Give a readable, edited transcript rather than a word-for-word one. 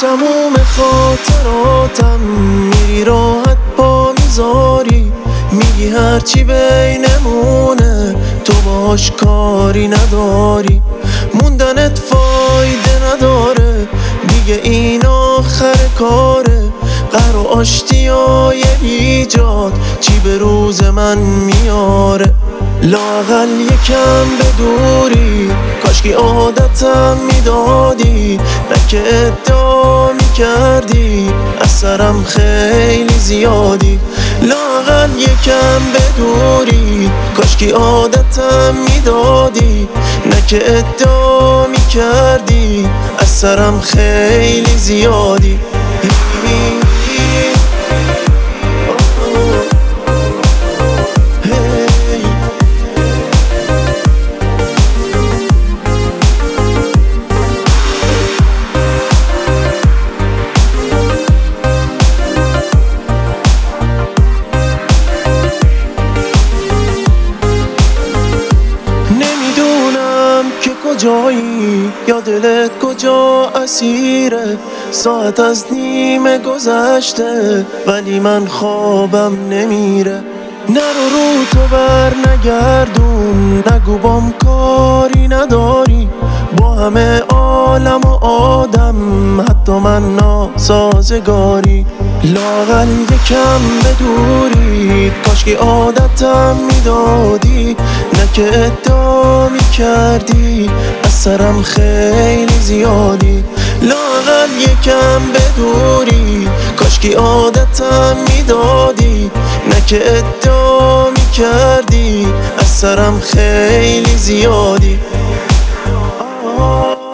تموم خاطراتم میری راحت پا میذاری، میگی هرچی بینمونه تو باش کاری نداری، موندنت فایده نداره دیگه این آخر کاره، قهر و آشتیای ایجاد چی به روز من میاره، لااقل یکم بدوری کاشکی عادتم میدادی، نه که ادعا میکردی از سرم خیلی زیادی، لااقل یکم بدوری کاشکی عادتم میدادی، نه که ادعا میکردی از سرم خیلی زیادی. کجایی یا دلت کجا اسیره، ساعت از نیمه گذشته ولی من خوابم نمیره، نرو رو تو بر نگردون، نگو بام کاری نداری، با همه عالم و آدم حتی من ناسازگاری، لااقل یکم بدوری کاشکی عادتم میدادی، نه که ادعا میکردی از سرم خیلی زیادی، لااقل یکم بدوری کاشکی عادتم میدادی، نه که ادعا میکردی از سرم خیلی زیادی.